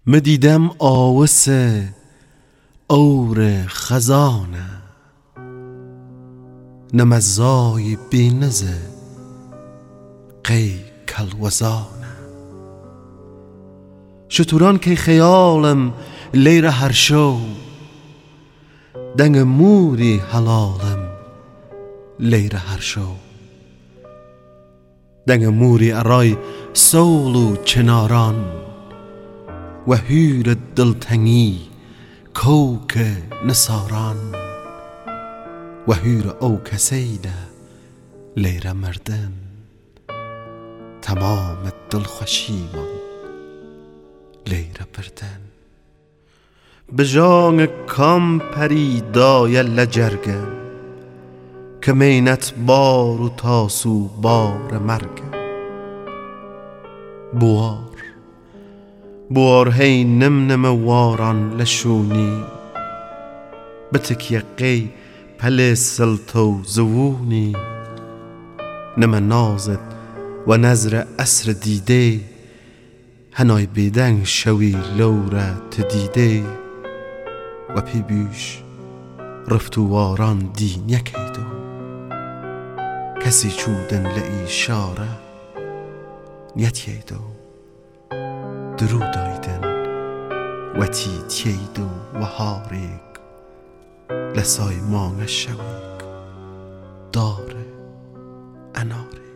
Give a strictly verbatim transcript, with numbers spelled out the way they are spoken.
مدیدم آوس اور خزانه نمزای بینزه قی کلوزانه شتوران که خیالم لیر هر شو دنگ موری حلالم لیر هر شو دنگ موری ارای سولو چناران و هور دلتنگی کوک نساران و هور او کسیده لیر مردن تمام دل خوشیمان لیر بردن بجان کام پریدای لجرگم که مینت بار و تاسو بار مرگم بوار بوار هی نم نم واران لشونی بتک یقی پل سلطو زوونی نم نازد و نظر اسر دیده هنای بیدنگ شوی لوره تدیده و پی بیش رفتو واران دین یکیدو کسی چودن لئی شاره نیتیدو درود آیدن و تی تیدو و هاریک لسای مانگ شویک داره اناره